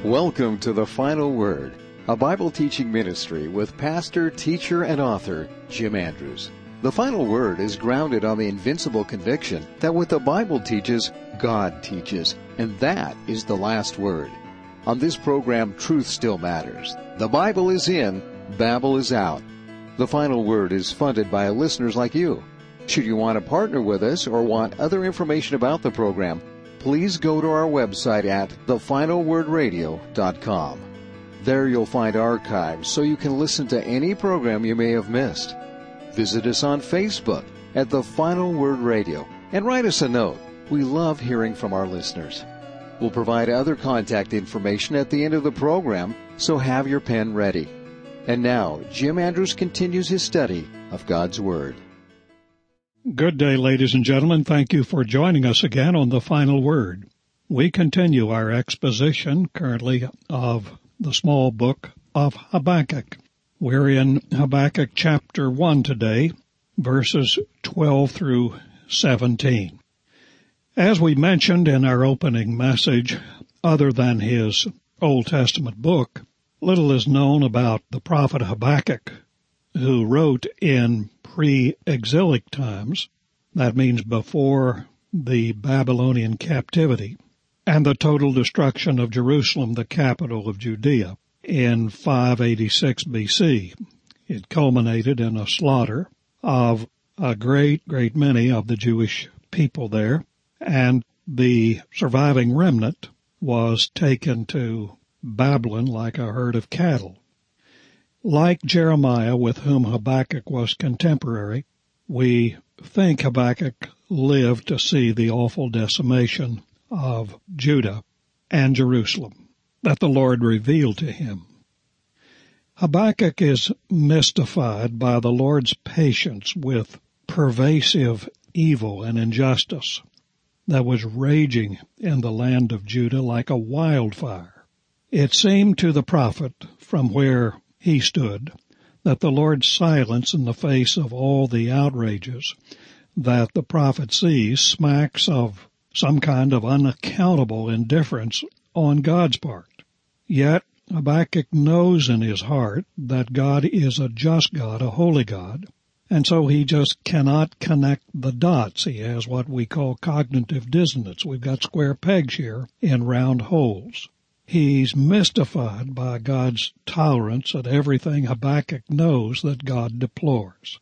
Welcome to The Final Word, a Bible teaching ministry with pastor, teacher, and author Jim Andrews. The Final Word is grounded on the invincible conviction that what the Bible teaches, God teaches, and that is the last word. On this program, truth still matters. The Bible is in, Babel is out. The Final Word is funded by listeners like you. Should you want to partner with us or want other information about the program, please go to our website at thefinalwordradio.com. There you'll find archives so you can listen to any program you may have missed. Visit us on Facebook at The Final Word Radio and write us a note. We love hearing from our listeners. We'll provide other contact information at the end of the program, so have your pen ready. And now, Jim Andrews continues his study of God's Word. Good day, ladies and gentlemen. Thank you for joining us again on The Final Word. We continue our exposition currently of the small book of Habakkuk. We're in Habakkuk chapter 1 today, verses 12 through 17. As we mentioned in our opening message, other than his Old Testament book, little is known about the prophet Habakkuk, who wrote in pre-exilic times, that means before the Babylonian captivity, and the total destruction of Jerusalem, the capital of Judea, in 586 BC. It culminated in a slaughter of a great many of the Jewish people there, and the surviving remnant was taken to Babylon like a herd of cattle. Like Jeremiah, with whom Habakkuk was contemporary, we think Habakkuk lived to see the awful decimation of Judah and Jerusalem that the Lord revealed to him. Habakkuk is mystified by the Lord's patience with pervasive evil and injustice that was raging in the land of Judah like a wildfire. It seemed to the prophet from where he stood that the Lord's silence in the face of all the outrages that the prophet sees smacks of some kind of unaccountable indifference on God's part. Yet Habakkuk knows in his heart that God is a just God, a holy God, and so he just cannot connect the dots. He has what we call cognitive dissonance. We've got square pegs here in round holes. He's mystified by God's tolerance at everything Habakkuk knows that God deplores.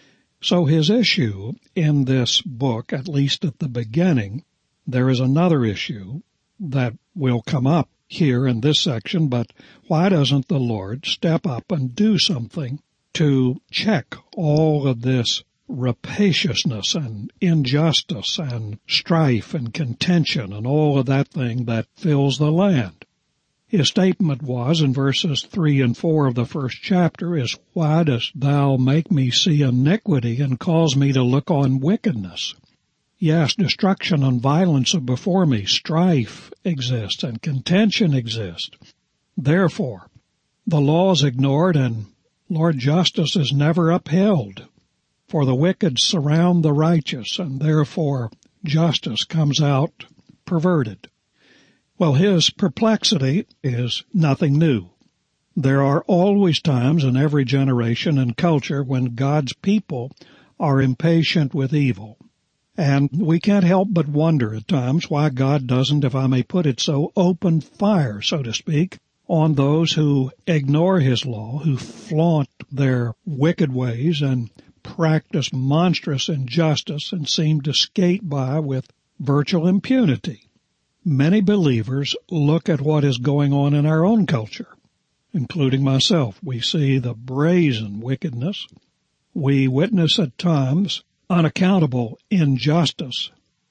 So his issue in this book, at least at the beginning, there is another issue that will come up here in this section, but why doesn't the Lord step up and do something to check all of this rapaciousness and injustice and strife and contention and all of that thing that fills the land? His statement was in verses 3 and 4 of the first chapter is, "Why dost thou make me see iniquity and cause me to look on wickedness? Yes, destruction and violence are before me. Strife exists and contention exists. Therefore, the law is ignored and, Lord, justice is never upheld. For the wicked surround the righteous, and therefore justice comes out perverted." Well, his perplexity is nothing new. There are always times in every generation and culture when God's people are impatient with evil. And we can't help but wonder at times why God doesn't, if I may put it so, open fire, so to speak, on those who ignore his law, who flaunt their wicked ways and practice monstrous injustice and seem to skate by with virtual impunity. Many believers look at what is going on in our own culture, including myself. We see the brazen wickedness. We witness at times unaccountable injustice,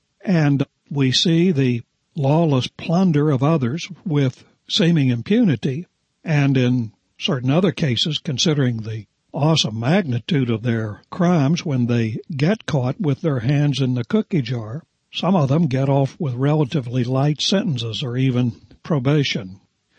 and we see the lawless plunder of others with seeming impunity, and in certain other cases, considering the awesome magnitude of their crimes, when they get caught with their hands in the cookie jar, some of them get off with relatively light sentences or even probation.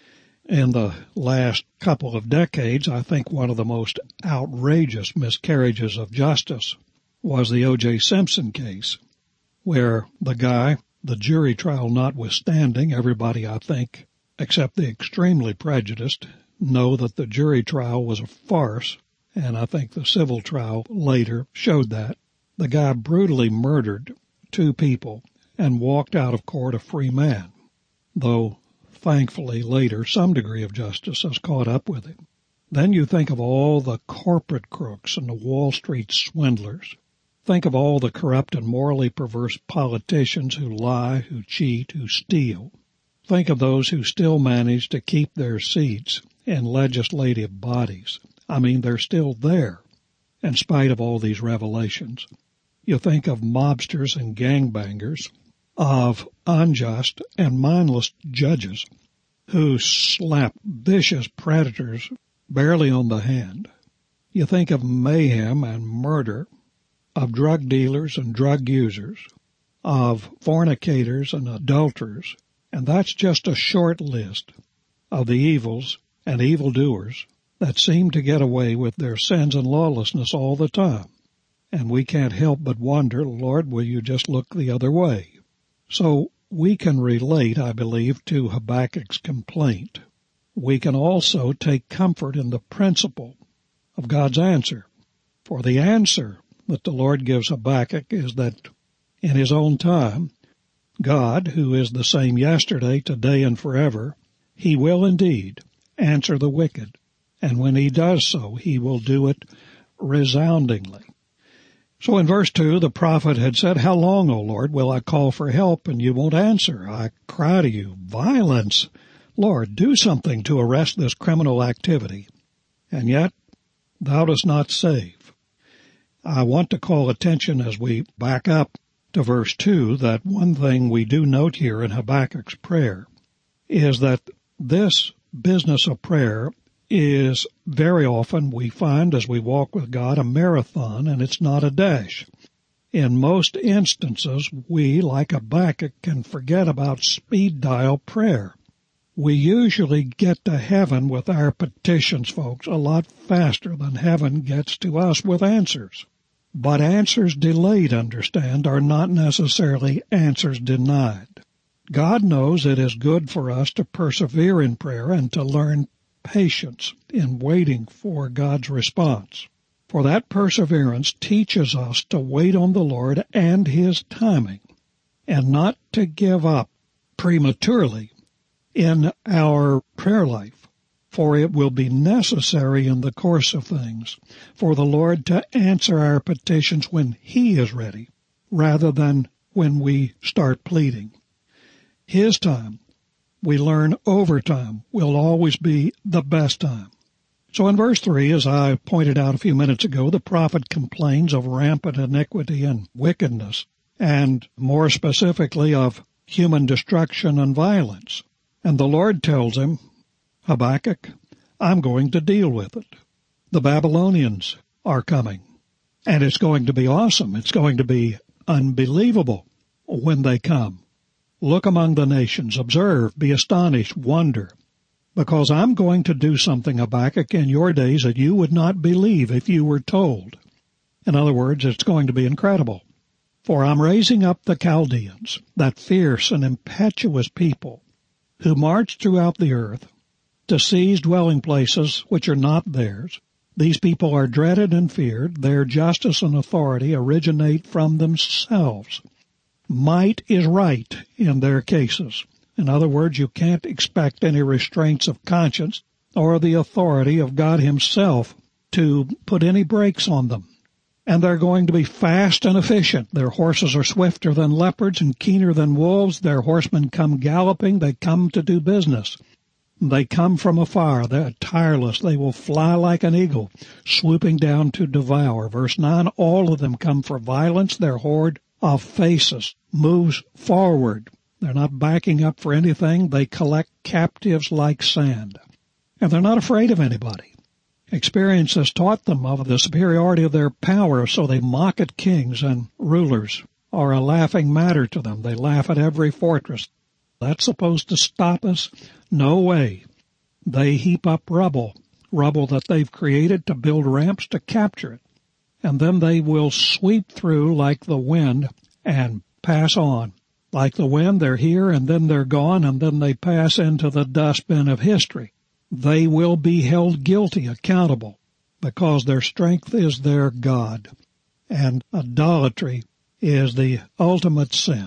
In the last couple of decades, I think one of the most outrageous miscarriages of justice was the O.J. Simpson case, where the guy, the jury trial notwithstanding, everybody, I think, except the extremely prejudiced, know that the jury trial was a farce, and I think the civil trial later showed that. The guy brutally murdered 2 people and walked out of court a free man, though thankfully later some degree of justice has caught up with him. Then you think of all the corporate crooks and the Wall Street swindlers. Think of all the corrupt and morally perverse politicians who lie, who cheat, who steal. Think of those who still manage to keep their seats in legislative bodies. I mean, they're still there, in spite of all these revelations. You think of mobsters and gangbangers, of unjust and mindless judges who slap vicious predators barely on the hand. You think of mayhem and murder, of drug dealers and drug users, of fornicators and adulterers, and that's just a short list of the evils and evildoers that seem to get away with their sins and lawlessness all the time. And we can't help but wonder, Lord, will you just look the other way? So we can relate, I believe, to Habakkuk's complaint. We can also take comfort in the principle of God's answer. For the answer that the Lord gives Habakkuk is that in his own time, God, who is the same yesterday, today, and forever, he will indeed answer the wicked. And when he does so, he will do it resoundingly. So in verse 2, the prophet had said, "How long, O Lord, will I call for help, and you won't answer? I cry to you, violence. Lord, do something to arrest this criminal activity. And yet, thou dost not save." I want to call attention as we back up to verse 2 that one thing we do note here in Habakkuk's prayer is that this business of prayer is very often, we find as we walk with God, a marathon, and it's not a dash. In most instances, we, like Habakkuk, can forget about speed dial prayer. We usually get to heaven with our petitions, folks, a lot faster than heaven gets to us with answers. But answers delayed, understand, are not necessarily answers denied. God knows it is good for us to persevere in prayer and to learn patience in waiting for God's response. For that perseverance teaches us to wait on the Lord and His timing, and not to give up prematurely in our prayer life, for it will be necessary in the course of things for the Lord to answer our petitions when He is ready, rather than when we start pleading. His time, we learn over time, will always be the best time. So in verse 3, as I pointed out a few minutes ago, the prophet complains of rampant iniquity and wickedness, and more specifically of human destruction and violence. And the Lord tells him, Habakkuk, I'm going to deal with it. The Babylonians are coming, and it's going to be awesome. It's going to be unbelievable when they come. Look among the nations, observe, be astonished, wonder, because I'm going to do something, Habakkuk, in your days that you would not believe if you were told. In other words, it's going to be incredible. For I'm raising up the Chaldeans, that fierce and impetuous people, who march throughout the earth to seize dwelling places which are not theirs. These people are dreaded and feared. Their justice and authority originate from themselves. Might is right in their cases. In other words, you can't expect any restraints of conscience or the authority of God Himself to put any brakes on them. And they're going to be fast and efficient. Their horses are swifter than leopards and keener than wolves. Their horsemen come galloping. They come to do business. They come from afar. They're tireless. They will fly like an eagle, swooping down to devour. Verse 9, all of them come for violence. Their horde of faces moves forward. They're not backing up for anything. They collect captives like sand. And they're not afraid of anybody. Experience has taught them of the superiority of their power, so they mock at kings, and rulers are a laughing matter to them. They laugh at every fortress. That's supposed to stop us? No way. They heap up rubble that they've created to build ramps to capture it. And then they will sweep through like the wind and pass on. Like the wind, they're here and then they're gone and then they pass into the dustbin of history. They will be held guilty, accountable, because their strength is their God. And idolatry is the ultimate sin.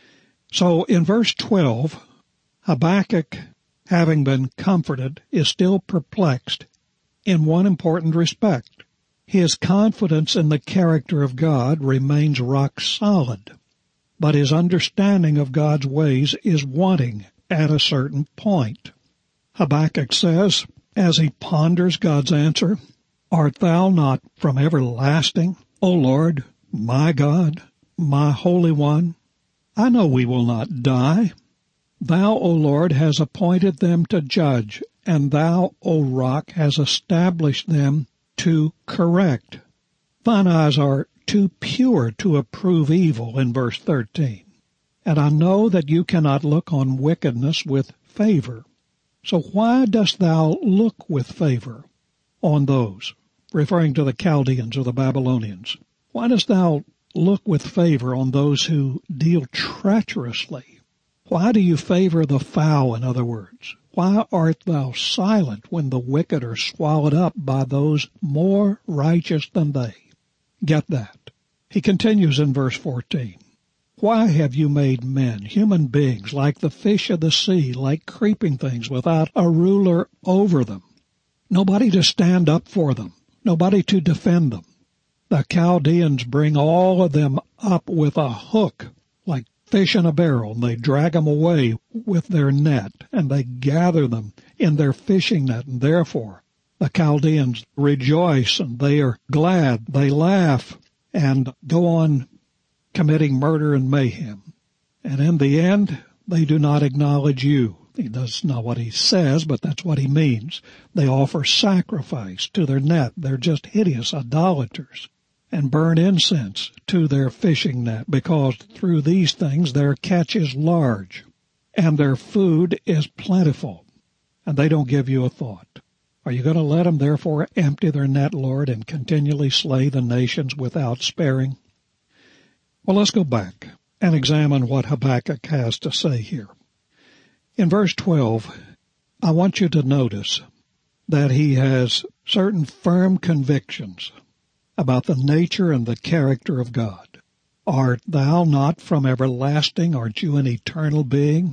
So in verse 12, Habakkuk, having been comforted, is still perplexed in one important respect. His confidence in the character of God remains rock solid, but his understanding of God's ways is wanting at a certain point. Habakkuk says, as he ponders God's answer, "Art thou not from everlasting, O Lord, my God, my Holy One? I know we will not die. Thou, O Lord, hast appointed them to judge, and thou, O Rock, hast established them to correct. Thine eyes are too pure to approve evil," in verse 13. "And I know that you cannot look on wickedness with favor. So why dost thou look with favor on those," referring to the Chaldeans or the Babylonians? "Why dost thou look with favor on those who deal treacherously? Why do you favor the foul, in other words? Why art thou silent when the wicked are swallowed up by those more righteous than they?" Get that. He continues in verse 14. "Why have you made men, human beings, like the fish of the sea, like creeping things without a ruler over them? Nobody to stand up for them, nobody to defend them. The Chaldeans bring all of them up with a hook, like fish in a barrel, and they drag them away with their net, and they gather them in their fishing net, and therefore the Chaldeans rejoice, and they are glad, they laugh, and go on committing murder and mayhem. And in the end, they do not acknowledge you." That's not what he says, but that's what he means. They offer sacrifice to their net. They're just hideous idolaters, and burn incense to their fishing net, because through these things their catch is large, and their food is plentiful, and they don't give you a thought. Are you going to let them therefore empty their net, Lord, and continually slay the nations without sparing? Well, let's go back and examine what Habakkuk has to say here. In verse 12, I want you to notice that he has certain firm convictions about the nature and the character of God. "Art thou not from everlasting? Aren't you an eternal being?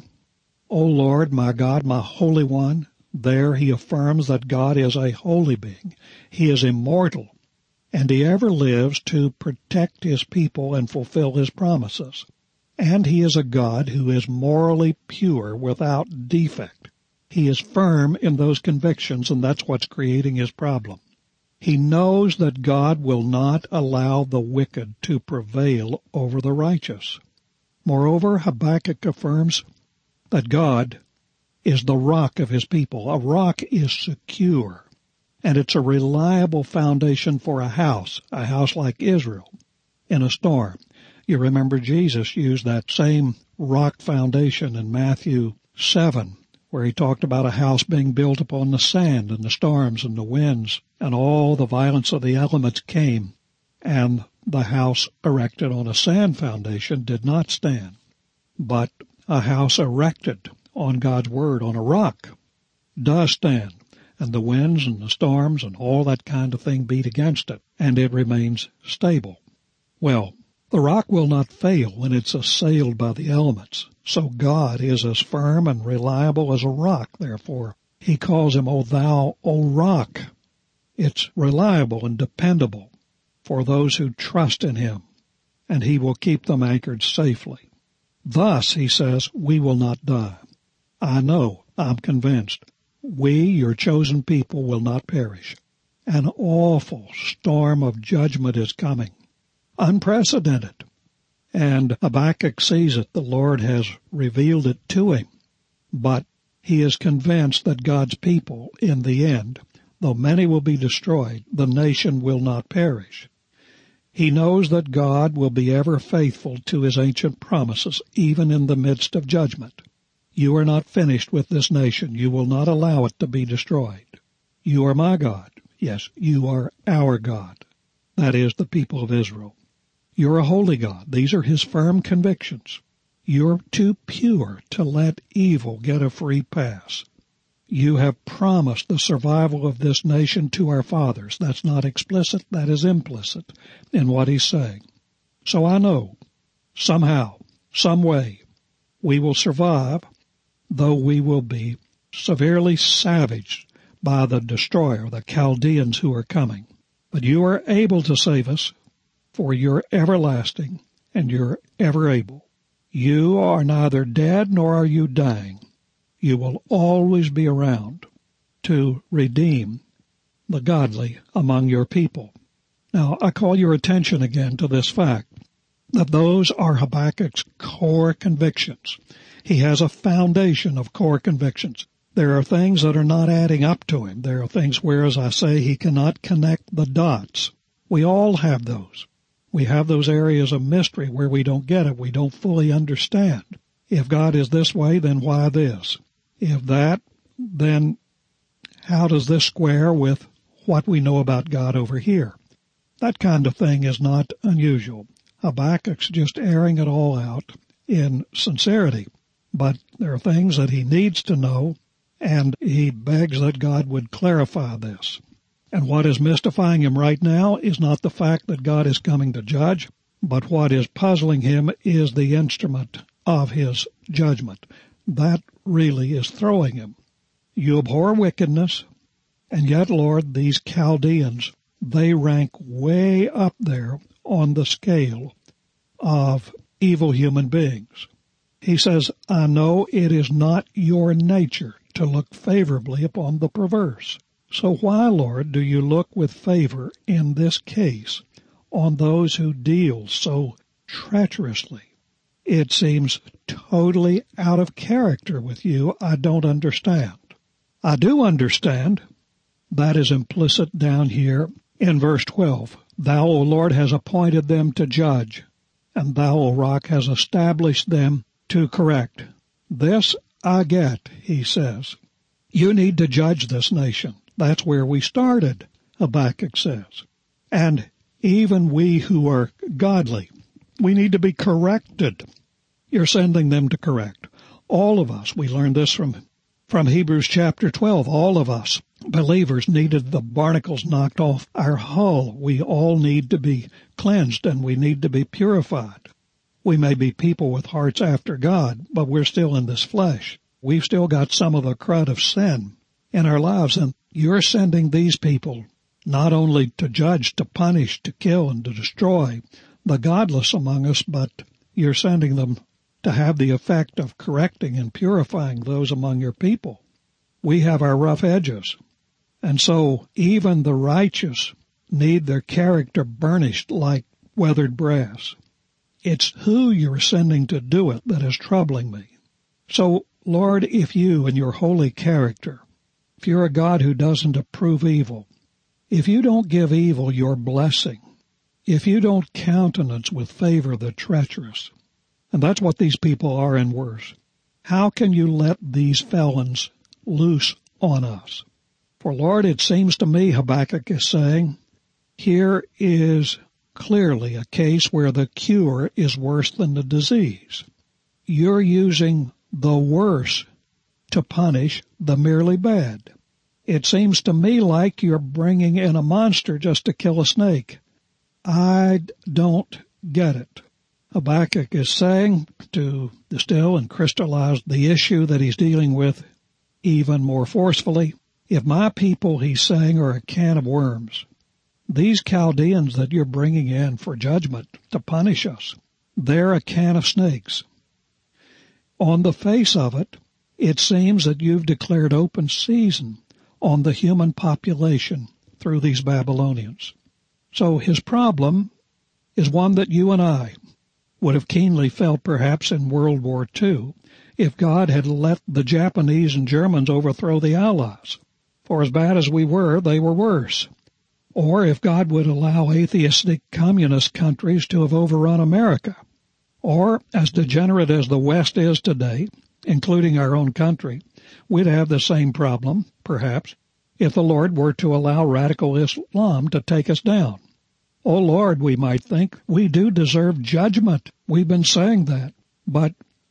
O Lord, my God, my Holy One." There he affirms that God is a holy being. He is immortal, and he ever lives to protect his people and fulfill his promises. And he is a God who is morally pure, without defect. He is firm in those convictions, and that's what's creating his problem. He knows that God will not allow the wicked to prevail over the righteous. Moreover, Habakkuk affirms that God is the rock of his people. A rock is secure, and it's a reliable foundation for a house like Israel, in a storm. You remember Jesus used that same rock foundation in Matthew 7, where he talked about a house being built upon the sand and the storms and the winds, and all the violence of the elements came, and the house erected on a sand foundation did not stand. But a house erected on God's Word, on a rock, does stand, and the winds and the storms and all that kind of thing beat against it, and it remains stable. Well, the rock will not fail when it's assailed by the elements, so God is as firm and reliable as a rock. Therefore, he calls him, "O thou, O rock." It's reliable and dependable for those who trust in him, and he will keep them anchored safely. Thus, he says, we will not die. I know, I'm convinced, we, your chosen people, will not perish. An awful storm of judgment is coming, unprecedented. And Habakkuk sees it. The Lord has revealed it to him. But he is convinced that God's people, in the end, though many will be destroyed, the nation will not perish. He knows that God will be ever faithful to his ancient promises, even in the midst of judgment. You are not finished with this nation. You will not allow it to be destroyed. You are my God. Yes, you are our God. That is, the people of Israel. You're a holy God. These are his firm convictions. You're too pure to let evil get a free pass. You have promised the survival of this nation to our fathers. That's not explicit, that is implicit in what he's saying. So I know, somehow, some way, we will survive, though we will be severely savaged by the destroyer, the Chaldeans who are coming. But you are able to save us, for you're everlasting and you're ever able. You are neither dead nor are you dying. You will always be around to redeem the godly among your people. Now, I call your attention again to this fact that those are Habakkuk's core convictions. He has a foundation of core convictions. There are things that are not adding up to him. There are things where, as I say, he cannot connect the dots. We all have those. We have those areas of mystery where we don't get it. We don't fully understand. If God is this way, then why this? If that, then how does this square with what we know about God over here? That kind of thing is not unusual. Habakkuk's just airing it all out in sincerity. But there are things that he needs to know, and he begs that God would clarify this. And what is mystifying him right now is not the fact that God is coming to judge, but what is puzzling him is the instrument of his judgment. That really is throwing him. You abhor wickedness, and yet, Lord, these Chaldeans, they rank way up there on the scale of evil human beings. He says, I know it is not your nature to look favorably upon the perverse. So why, Lord, do you look with favor in this case on those who deal so treacherously? It seems totally out of character with you. I don't understand. I do understand. That is implicit down here in verse 12. Thou, O Lord, has appointed them to judge, and thou, O Rock, has established them to correct. This I get, he says. You need to judge this nation. That's where we started, Habakkuk says. And even we who are godly, we need to be corrected. You're sending them to correct. All of us, we learned this from Hebrews chapter 12, all of us believers needed the barnacles knocked off our hull. We all need to be cleansed and we need to be purified. We may be people with hearts after God, but we're still in this flesh. We've still got some of the crud of sin in our lives, and you're sending these people not only to judge, to punish, to kill, and to destroy the godless among us, but you're sending them to have the effect of correcting and purifying those among your people. We have our rough edges, and so even the righteous need their character burnished like weathered brass. It's who you're sending to do it that is troubling me. So, Lord, if you and your holy character, if you're a God who doesn't approve evil, if you don't give evil your blessing, if you don't countenance with favor the treacherous, and that's what these people are and worse, how can you let these felons loose on us? For, Lord, it seems to me, Habakkuk is saying, here is clearly a case where the cure is worse than the disease. You're using the worse to punish the merely bad. It seems to me like you're bringing in a monster just to kill a snake. I don't get it. Habakkuk is saying, to distill and crystallize the issue that he's dealing with even more forcefully, if my people, he's saying, are a can of worms, these Chaldeans that you're bringing in for judgment to punish us, they're a can of snakes. On the face of it, it seems that you've declared open season on the human population through these Babylonians. So his problem is one that you and I would have keenly felt perhaps in World War II if God had let the Japanese and Germans overthrow the Allies. For as bad as we were, they were worse. Or if God would allow atheistic communist countries to have overrun America. Or, as degenerate as the West is today, including our own country, we'd have the same problem, perhaps, if the Lord were to allow radical Islam to take us down. Oh, Lord, we might think, we do deserve judgment. We've been saying that. But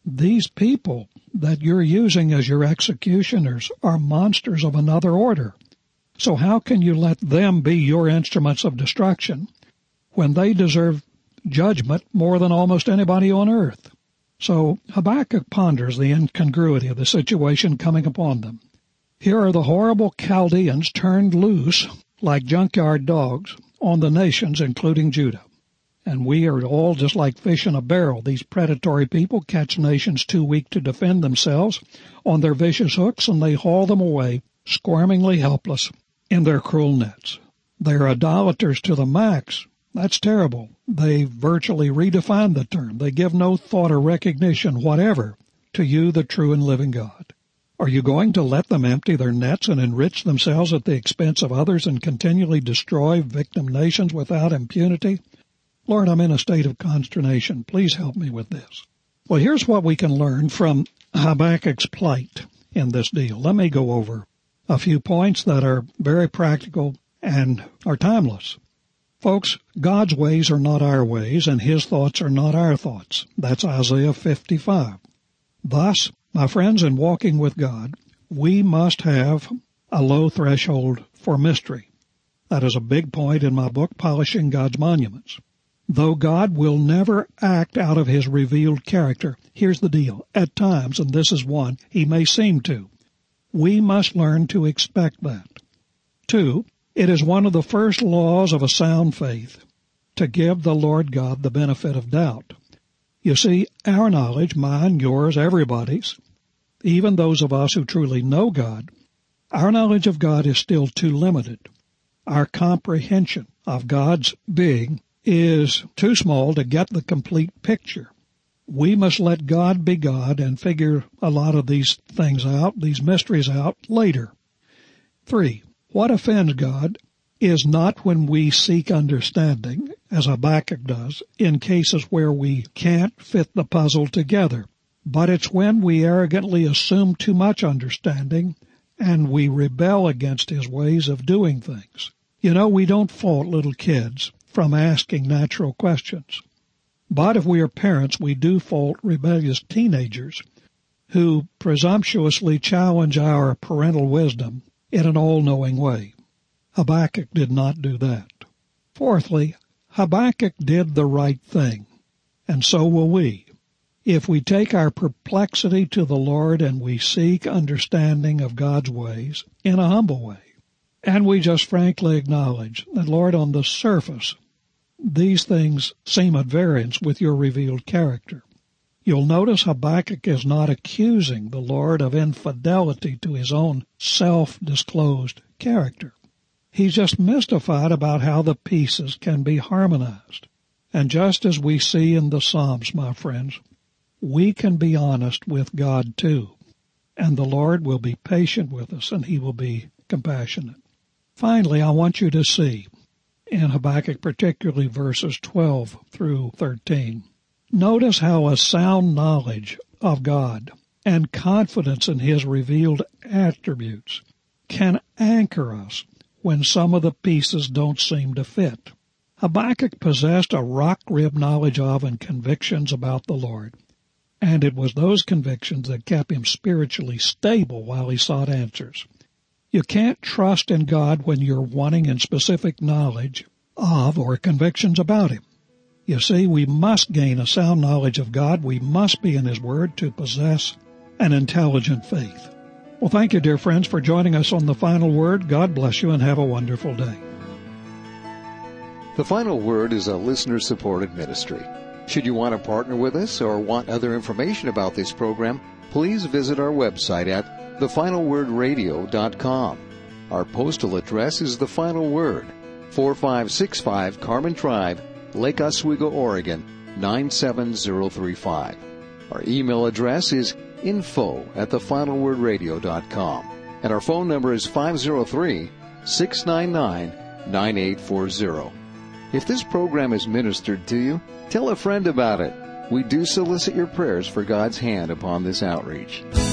these people that you're using as your executioners are monsters of another order. So how can you let them be your instruments of destruction when they deserve judgment more than almost anybody on earth? So Habakkuk ponders the incongruity of the situation coming upon them. Here are the horrible Chaldeans turned loose like junkyard dogs on the nations, including Judah. And we are all just like fish in a barrel. These predatory people catch nations too weak to defend themselves on their vicious hooks, and they haul them away, squirmingly helpless, in their cruel nets. They're idolaters to the max. That's terrible. They virtually redefine the term. They give no thought or recognition whatever to you, the true and living God. Are you going to let them empty their nets and enrich themselves at the expense of others and continually destroy victim nations without impunity? Lord, I'm in a state of consternation. Please help me with this. Well, here's what we can learn from Habakkuk's plight in this deal. Let me go over a few points that are very practical and are timeless. Folks, God's ways are not our ways, and His thoughts are not our thoughts. That's Isaiah 55. Thus, my friends, in walking with God, we must have a low threshold for mystery. That is a big point in my book, Polishing God's Monuments. Though God will never act out of His revealed character, here's the deal. At times, and this is one, He may seem to. We must learn to expect that. 2, it is one of the first laws of a sound faith to give the Lord God the benefit of doubt. You see, our knowledge, mine, yours, everybody's, even those of us who truly know God, our knowledge of God is still too limited. Our comprehension of God's being is too small to get the complete picture. We must let God be God and figure a lot of these things out, these mysteries out, later. 3, what offends God is not when we seek understanding, as Habakkuk does, in cases where we can't fit the puzzle together, but it's when we arrogantly assume too much understanding and we rebel against His ways of doing things. You know, we don't fault little kids from asking natural questions. But if we are parents, we do fault rebellious teenagers who presumptuously challenge our parental wisdom in an all-knowing way. Habakkuk did not do that. Fourthly, Habakkuk did the right thing, and so will we. If we take our perplexity to the Lord and we seek understanding of God's ways in a humble way, and we just frankly acknowledge that, Lord, on the surface, these things seem at variance with your revealed character. You'll notice Habakkuk is not accusing the Lord of infidelity to His own self-disclosed character. He's just mystified about how the pieces can be harmonized. And just as we see in the Psalms, my friends, we can be honest with God too. And the Lord will be patient with us, and He will be compassionate. Finally, I want you to see, in Habakkuk, particularly verses 12 through 13, notice how a sound knowledge of God and confidence in His revealed attributes can anchor us when some of the pieces don't seem to fit. Habakkuk possessed a rock-ribbed knowledge of and convictions about the Lord, and it was those convictions that kept him spiritually stable while he sought answers. You can't trust in God when you're wanting in specific knowledge of or convictions about Him. You see, we must gain a sound knowledge of God. We must be in His Word to possess an intelligent faith. Well, thank you, dear friends, for joining us on The Final Word. God bless you and have a wonderful day. The Final Word is a listener-supported ministry. Should you want to partner with us or want other information about this program, please visit our website at thefinalwordradio.com. Our postal address is The Final Word, 4565 Carmen Drive, Lake Oswego, Oregon, 97035. Our email address is info@thefinalwordradio.com. And our phone number is 503-699-9840. If this program is ministered to you, tell a friend about it. We do solicit your prayers for God's hand upon this outreach.